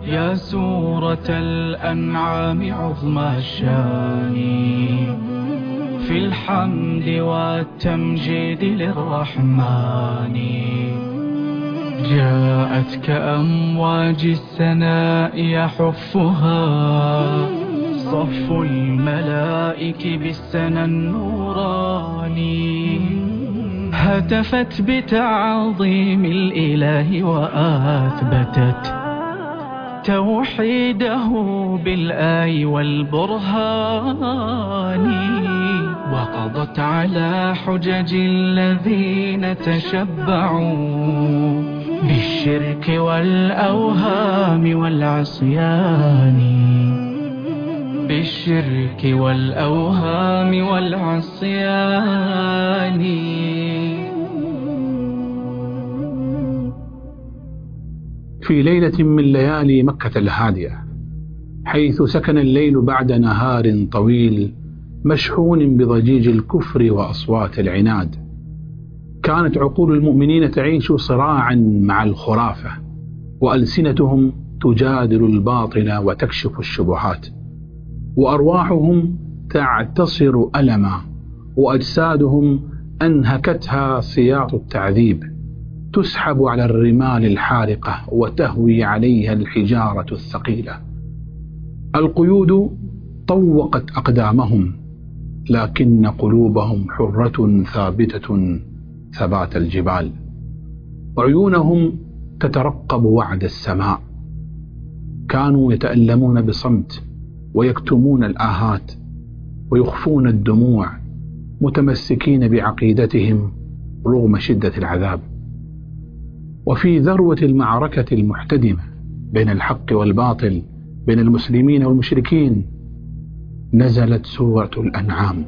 يا سورة الأنعام عظمى الشان في الحمد والتمجيد للرحمن، جاءت كأمواج السناء يحفها صف الملائك بالسنا النوراني، هتفت بتعظيم الإله وأثبتت توحيده بالآي والبرهان، وقضت على حجج الذين تشبعوا بالشرك والأوهام والعصيان، بالشرك والأوهام والعصيان. في ليلة من ليالي مكة الهادية، حيث سكن الليل بعد نهار طويل مشحون بضجيج الكفر وأصوات العناد، كانت عقول المؤمنين تعيش صراعا مع الخرافة، وألسنتهم تجادل الباطل وتكشف الشبهات، وأرواحهم تعتصر ألما، وأجسادهم أنهكتها سياط التعذيب، تسحب على الرمال الحارقة وتهوي عليها الحجارة الثقيلة. القيود طوقت أقدامهم، لكن قلوبهم حرة ثابتة ثبات الجبال، عيونهم تترقب وعد السماء. كانوا يتألمون بصمت ويكتمون الآهات ويخفون الدموع، متمسكين بعقيدتهم رغم شدة العذاب. وفي ذروة المعركة المحتدمة بين الحق والباطل، بين المسلمين والمشركين، نزلت سورة الأنعام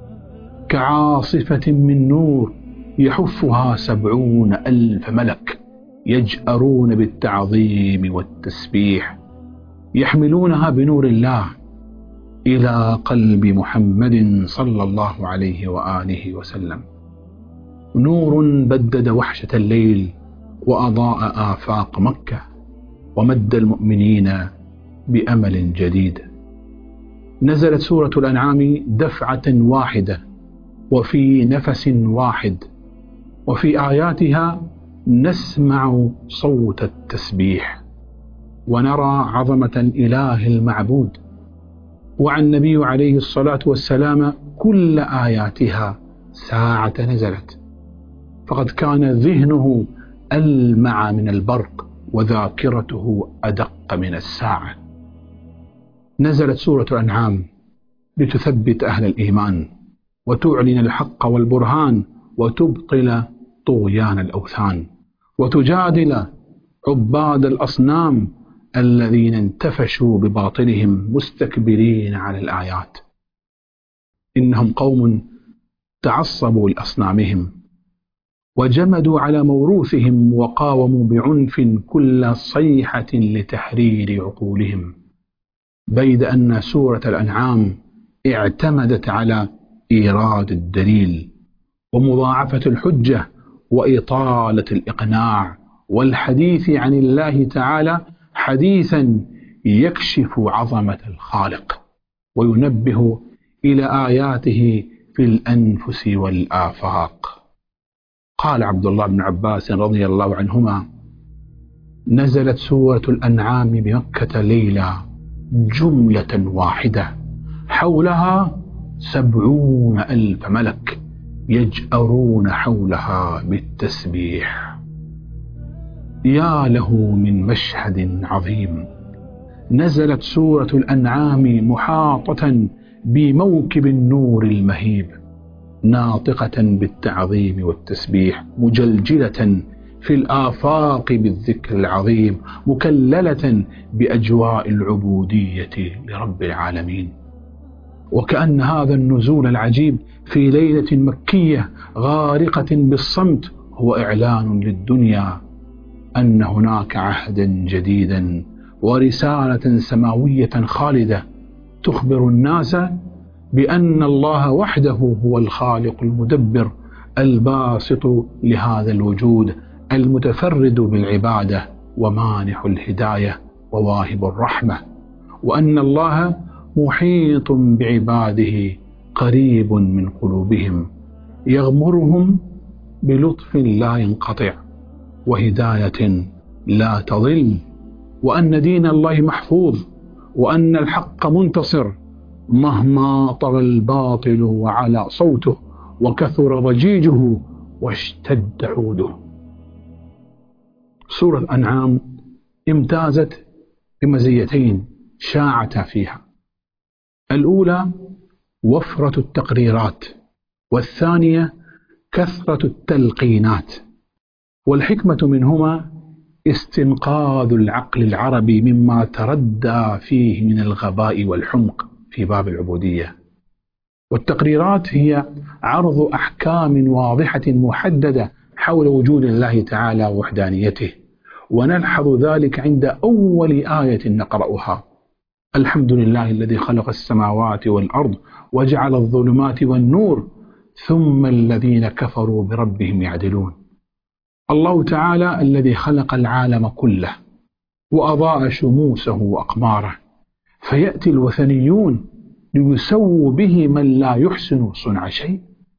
كعاصفة من نور يحفها 70,000 ملك يجأرون بالتعظيم والتسبيح، يحملونها بنور الله إلى قلب محمد صلى الله عليه وآله وسلم، نور بدد وحشة الليل وأضاء آفاق مكة، ومد المؤمنين بأمل جديد. نزلت سورة الأنعام دفعة واحدة وفي نفس واحد، وفي آياتها نسمع صوت التسبيح ونرى عظمة الإله المعبود. وعن النبي عليه الصلاة والسلام كل آياتها ساعة نزلت، فقد كان ذهنه ألمع من البرق وذاكرته أدق من الساعة. نزلت سورة الأنعام لتثبت أهل الإيمان وتعلن الحق والبرهان وتبطل طغيان الأوثان، وتجادل عباد الأصنام الذين انتفشوا بباطلهم مستكبرين على الآيات. إنهم قوم تعصبوا لأصنامهم وجمدوا على موروثهم، وقاوموا بعنف كل صيحة لتحرير عقولهم، بيد أن سورة الأنعام اعتمدت على إيراد الدليل ومضاعفة الحجة وإطالة الإقناع والحديث عن الله تعالى حديثا يكشف عظمة الخالق وينبه إلى آياته في الأنفس والآفاق. قال عبد الله بن عباس رضي الله عنهما: نزلت سورة الأنعام بمكة ليلة جملة واحدة، حولها 70,000 ملك يجأرون حولها بالتسبيح. يا له من مشهد عظيم! نزلت سورة الأنعام محاطة بموكب النور المهيب، ناطقة بالتعظيم والتسبيح، مجلجلة في الآفاق بالذكر العظيم، مكللة بأجواء العبودية لرب العالمين. وكأن هذا النزول العجيب في ليلة مكية غارقة بالصمت هو إعلان للدنيا أن هناك عهدا جديدا ورسالة سماوية خالدة تخبر الناس بأن الله وحده هو الخالق المدبر الباسط لهذا الوجود، المتفرد بالعبادة ومانح الهداية وواهب الرحمة، وأن الله محيط بعباده قريب من قلوبهم يغمرهم بلطف لا ينقطع وهداية لا تضل، وأن دين الله محفوظ، وأن الحق منتصر مهما طغى الباطل وعلى صوته وكثر ضجيجه واشتد عوده. سورة الأنعام امتازت بمزيتين شاعتا فيها: الأولى وفرة التقريرات، والثانية كثرة التلقينات. والحكمة منهما استنقاذ العقل العربي مما تردى فيه من الغباء والحمق في باب العبودية. والتقريرات هي عرض أحكام واضحة محددة حول وجود الله تعالى ووحدانيته، ونلحظ ذلك عند أول آية نقرأها: الحمد لله الذي خلق السماوات والأرض وجعل الظلمات والنور ثم الذين كفروا بربهم يعدلون. الله تعالى الذي خلق العالم كله وأضاء شموسه وأقماره، فيأتي الوثنيون ليسووا به من لا يحسن صنع شيء.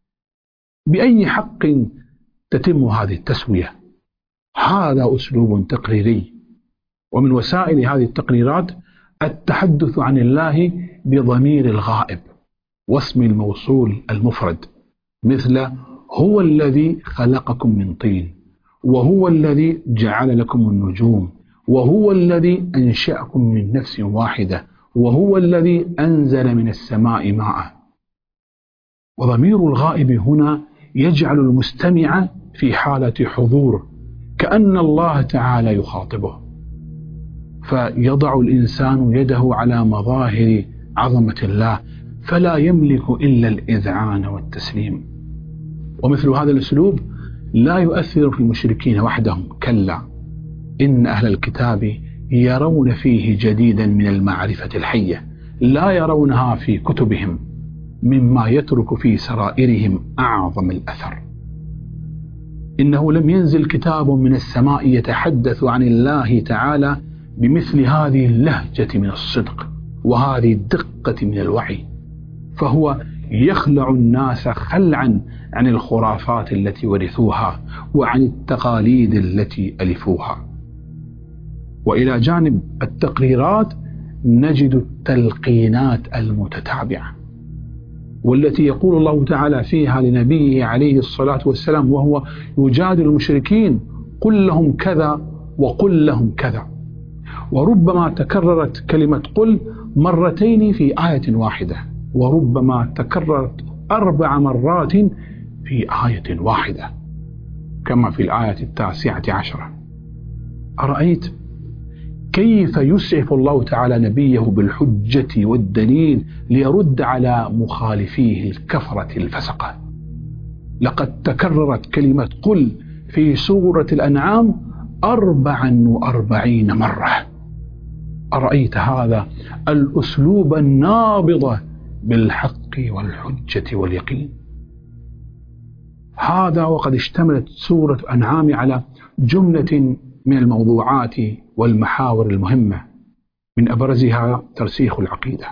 بأي حق تتم هذه التسوية؟ هذا أسلوب تقريري، ومن وسائل هذه التقريرات التحدث عن الله بضمير الغائب واسم الموصول المفرد، مثل هو الذي خلقكم من طين، وهو الذي جعل لكم النجوم، وهو الذي أنشأكم من نفس واحدة، وهو الذي أنزل من السماء ماء. وضمير الغائب هنا يجعل المستمع في حالة حضور كأن الله تعالى يخاطبه، فيضع الإنسان يده على مظاهر عظمة الله فلا يملك إلا الإذعان والتسليم. ومثل هذا الأسلوب لا يؤثر في المشركين وحدهم، كلا، إن أهل الكتاب يرون فيه جديدا من المعرفة الحية لا يرونها في كتبهم، مما يترك في سرائرهم أعظم الأثر. إنه لم ينزل كتاب من السماء يتحدث عن الله تعالى بمثل هذه اللهجة من الصدق وهذه الدقة من الوعي، فهو يخلع الناس خلعا عن الخرافات التي ورثوها وعن التقاليد التي ألفوها. وإلى جانب التقريرات نجد التلقينات المتتابعة، والتي يقول الله تعالى فيها لنبيه عليه الصلاة والسلام وهو يجادل المشركين: قل لهم كذا وقل لهم كذا. وربما تكررت كلمة قل مرتين في آية واحدة، وربما تكررت 4 مرات في آية واحدة، كما في الآية 19. أرأيت كيف يسعف الله تعالى نبيه بالحجة والدليل ليرد على مخالفيه الكفرة الفسقة؟ لقد تكررت كلمة قل في سورة الأنعام 44 مرة. أرأيت هذا الأسلوب النابض بالحق والحجة واليقين؟ هذا وقد اشتملت سورة الأنعام على جملة من الموضوعات والمحاور المهمة، من أبرزها ترسيخ العقيدة.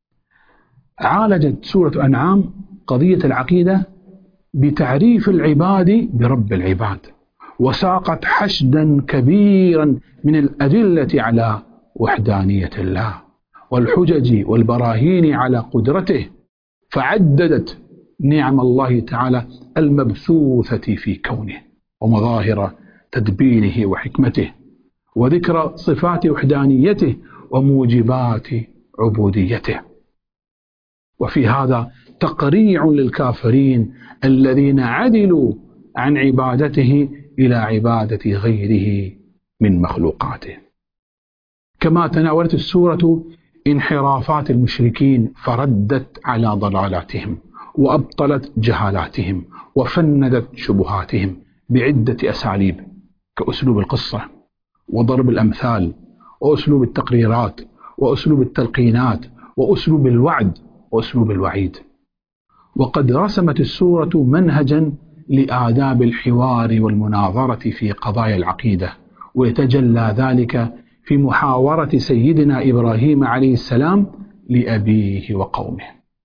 عالجت سورة الأنعام قضية العقيدة بتعريف العباد برب العباد، وساقت حشدا كبيرا من الأدلة على وحدانية الله والحجج والبراهين على قدرته، فعددت نعم الله تعالى المبثوثة في كونه ومظاهر تدبيره وحكمته، وذكر صفات وحدانيته وموجبات عبوديته. وفي هذا تقريع للكافرين الذين عدلوا عن عبادته إلى عبادة غيره من مخلوقاته. كما تناولت السورة انحرافات المشركين فردت على ضلالاتهم وأبطلت جهالاتهم وفندت شبهاتهم بعدة أساليب، كأسلوب القصة وضرب الأمثال وأسلوب التقريرات وأسلوب التلقينات وأسلوب الوعد وأسلوب الوعيد. وقد رسمت السورة منهجا لآداب الحوار والمناظرة في قضايا العقيدة، ويتجلى ذلك في محاورة سيدنا إبراهيم عليه السلام لأبيه وقومه.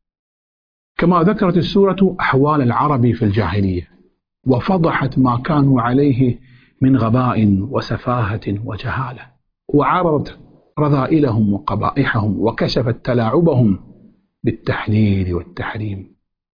كما ذكرت السورة أحوال العرب في الجاهلية، وفضحت ما كانوا عليه من غباء وسفاهة وجهالة، وعرضت رذائلهم وقبائحهم، وكشفت تلاعبهم بالتحليل والتحريم.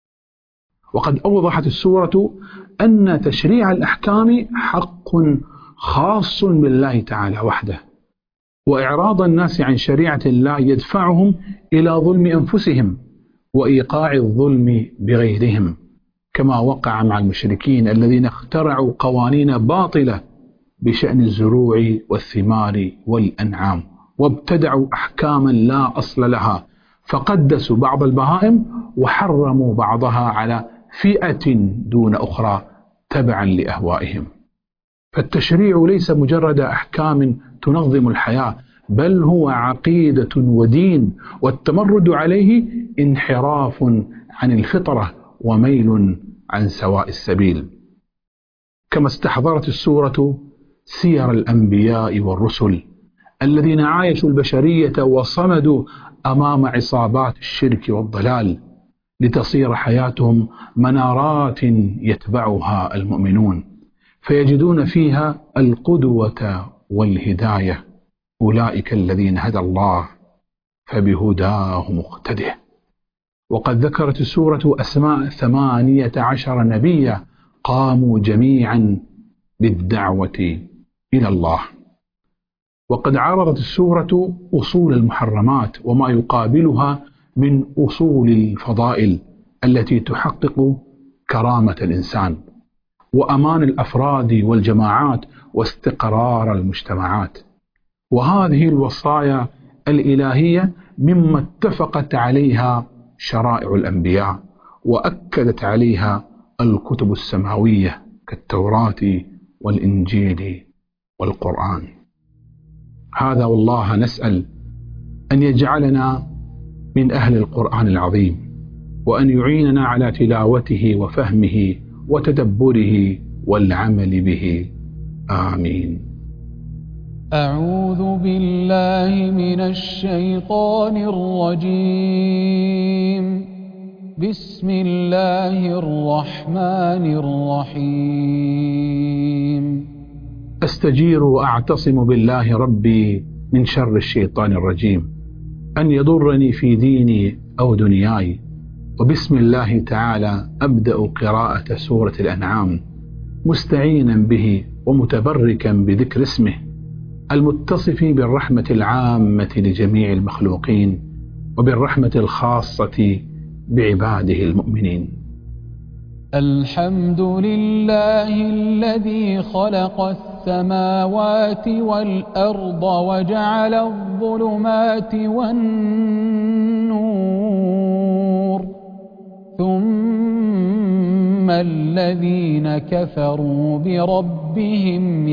وقد أوضحت السورة أن تشريع الأحكام حق خاص بالله تعالى وحده، وإعراض الناس عن شريعة الله يدفعهم إلى ظلم أنفسهم وإيقاع الظلم بغيرهم، كما وقع مع المشركين الذين اخترعوا قوانين باطلة بشأن الزروع والثمار والأنعام، وابتدعوا أحكاما لا أصل لها، فقدسوا بعض البهائم وحرموا بعضها على فئة دون أخرى تبعا لأهوائهم. فالتشريع ليس مجرد أحكام تنظم الحياة، بل هو عقيدة ودين، والتمرد عليه انحراف عن الفطرة وميل عن سواء السبيل. كما استحضرت السورة سير الأنبياء والرسل الذين عايشوا البشرية وصمدوا أمام عصابات الشرك والضلال، لتصير حياتهم منارات يتبعها المؤمنون، فيجدون فيها القدوة والهداية. أولئك الذين هدى الله فبهداه مقتده. وقد ذكرت السورة أسماء 18 نبيا قاموا جميعا بالدعوة إلى الله. وقد عرضت السورة أصول المحرمات وما يقابلها من أصول الفضائل التي تحقق كرامة الإنسان وأمان الأفراد والجماعات واستقرار المجتمعات. وهذه الوصايا الإلهية مما اتفقت عليها شرائع الأنبياء وأكدت عليها الكتب السماوية كالتوراة والإنجيل والقرآن. هذا والله نسأل أن يجعلنا من أهل القرآن العظيم، وأن يعيننا على تلاوته وفهمه وتدبره والعمل به. آمين. أعوذ بالله من الشيطان الرجيم. بسم الله الرحمن الرحيم. أستجير وأعتصم بالله ربي من شر الشيطان الرجيم أن يضرني في ديني أو دنياي. وبسم الله تعالى أبدأ قراءة سورة الأنعام مستعينا به ومتبركا بذكر اسمه المتصف بالرحمة العامة لجميع المخلوقين وبالرحمة الخاصة بعباده المؤمنين. الحمد لله الذي خلق السماوات والأرض وجعل الظلمات والنور، ثم الذين كفروا بربهم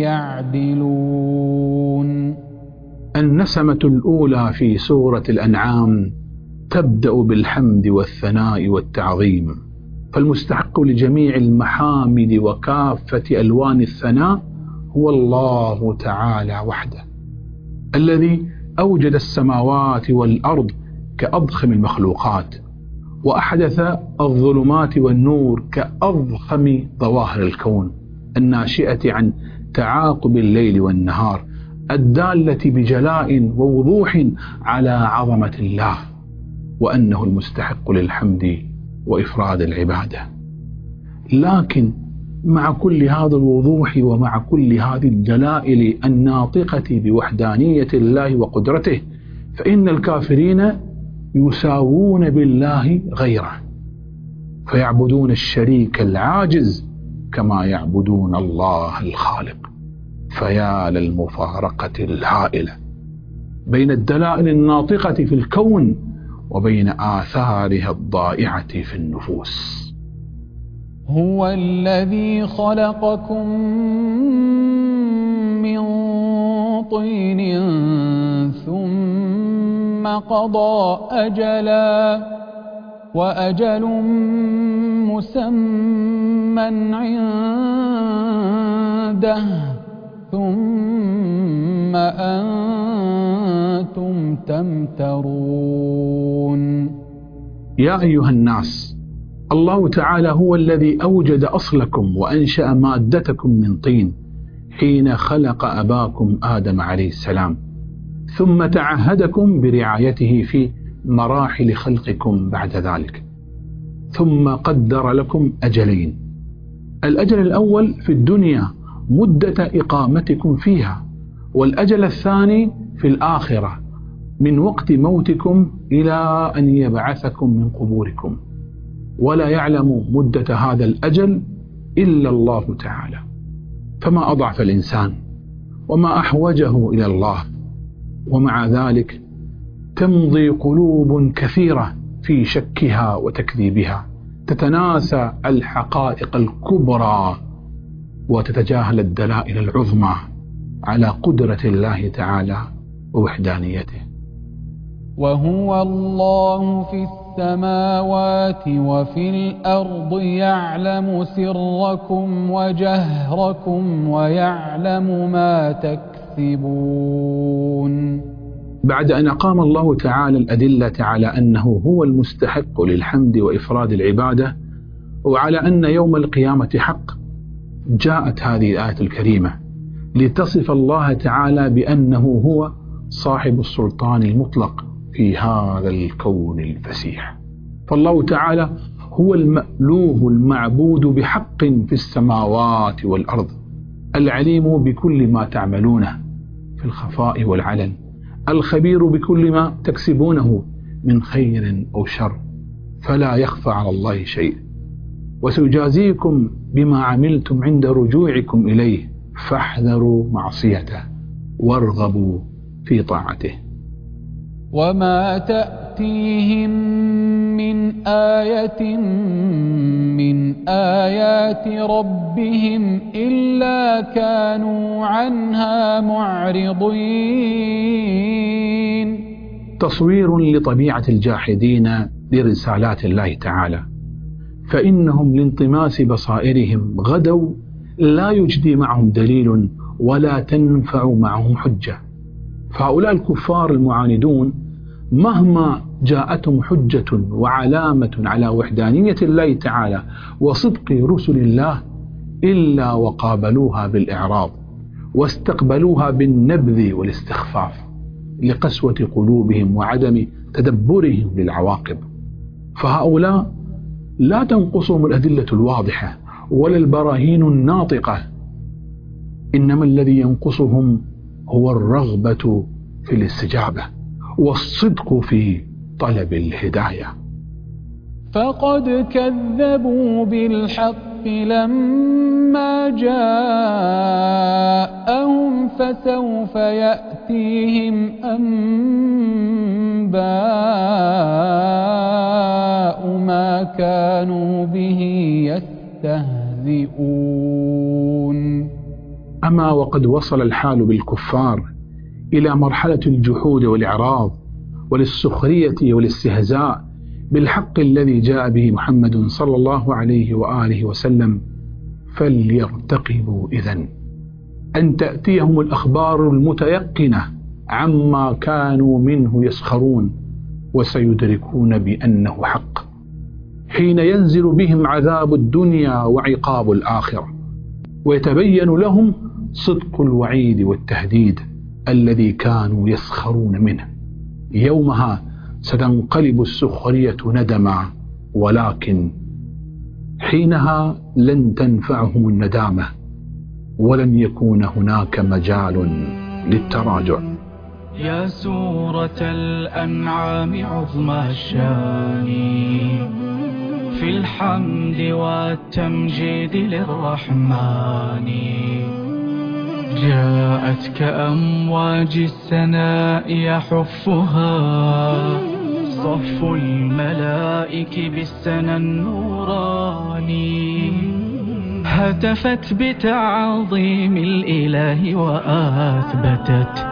يعدلون. النسمة الأولى في سورة الأنعام تبدأ بالحمد والثناء والتعظيم، فالمستحق لجميع المحامد وكافة ألوان الثناء هو الله تعالى وحده، الذي أوجد السماوات والأرض كأضخم المخلوقات، وأحدث الظلمات والنور كأضخم ظواهر الكون الناشئة عن تعاقب الليل والنهار، الدالة بجلاء ووضوح على عظمة الله، وأنه المستحق للحمد وإفراد العبادة. لكن مع كل هذا الوضوح ومع كل هذه الدلائل الناطقة بوحدانية الله وقدرته، فإن الكافرين يساوون بالله غيره، فيعبدون الشريك العاجز كما يعبدون الله الخالق. فيا للمفارقة الهائلة بين الدلائل الناطقة في الكون وبين آثارها الضائعة في النفوس. هو الذي خلقكم من طين ثم قضى أجلا، وأجل مسمى عنده، ثم أنتم تمترون. يا أيها الناس، الله تعالى هو الذي أوجد أصلكم وأنشأ مادتكم من طين حين خلق أباكم آدم عليه السلام، ثم تعهدكم برعايته في مراحل خلقكم بعد ذلك، ثم قدر لكم أجلين. الأجل الأول في الدنيا مدة إقامتكم فيها، والأجل الثاني في الآخرة من وقت موتكم إلى أن يبعثكم من قبوركم، ولا يعلم مدة هذا الأجل إلا الله تعالى. فما أضعف الإنسان وما أحوجه إلى الله، ومع ذلك تمضي قلوب كثيرة في شكها وتكذيبها، تتناسى الحقائق الكبرى وتتجاهل الدلائل العظمى على قدرة الله تعالى ووحدانيته. وهو الله في السماوات وفي الأرض، يعلم سركم وجهركم ويعلم ما تكسبون. بعد أن أقام الله تعالى الأدلة على أنه هو المستحق للحمد وإفراد العبادة، وعلى أن يوم القيامة حق، جاءت هذه الآية الكريمة لتصف الله تعالى بأنه هو صاحب السلطان المطلق في هذا الكون الفسيح. فالله تعالى هو المألوه المعبود بحق في السماوات والأرض، العليم بكل ما تعملونه في الخفاء والعلن، الخبير بكل ما تكسبونه من خير أو شر، فلا يخفى على الله شيء، وسيجازيكم بما عملتم عند رجوعكم إليه، فاحذروا معصيته وارغبوا في طاعته. وما تأتيهم من آية من آيات ربهم إلا كانوا عنها معرضين. تصوير لطبيعة الجاحدين لرسالات الله تعالى، فإنهم لانطماس بصائرهم غدوا لا يجدي معهم دليل ولا تنفع معهم حجة. فهؤلاء الكفار المعاندون مهما جاءتهم حجة وعلامة على وحدانية الله تعالى وصدق رسل الله إلا وقابلوها بالإعراض واستقبلوها بالنبذ والاستخفاف لقسوة قلوبهم وعدم تدبرهم للعواقب. فهؤلاء لا تنقصهم الأدلة الواضحة ولا البراهين الناطقة، إنما الذي ينقصهم هو الرغبة في الاستجابة والصدق في طلب الهداية. فقد كذبوا بالحق لما جاءهم، فسوف يأتيهم أنباء ما كانوا به يستهزئون. أما وقد وصل الحال بالكفار إلى مرحلة الجحود والإعراض والسخرية والاستهزاء بالحق الذي جاء به محمد صلى الله عليه وآله وسلم، فليرتقبوا إذن أن تأتيهم الأخبار المتيقنة عما كانوا منه يسخرون، وسيدركون بأنه حق حين ينزل بهم عذاب الدنيا وعقاب الآخرة، ويتبين لهم صدق الوعيد والتهديد الذي كانوا يسخرون منه. يومها ستنقلب السخرية ندما، ولكن حينها لن تنفعهم الندامة ولن يكون هناك مجال للتراجع. يا سورة الأنعام عظمى الشان في الحمد والتمجيد للرحمن، جاءت كأمواج السناء يحفها صف الملائك بالسنى النوراني، هتفت بتعظيم الإله وأثبتت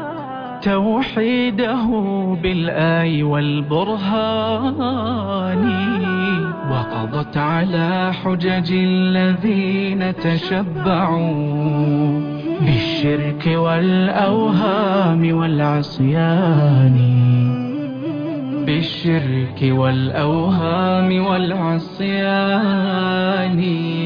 توحيده بالآي والبرهان، وقضت على حجج الذين تشبعوا بالشرك والأوهام والعصيان بالشرك والأوهام والعصيان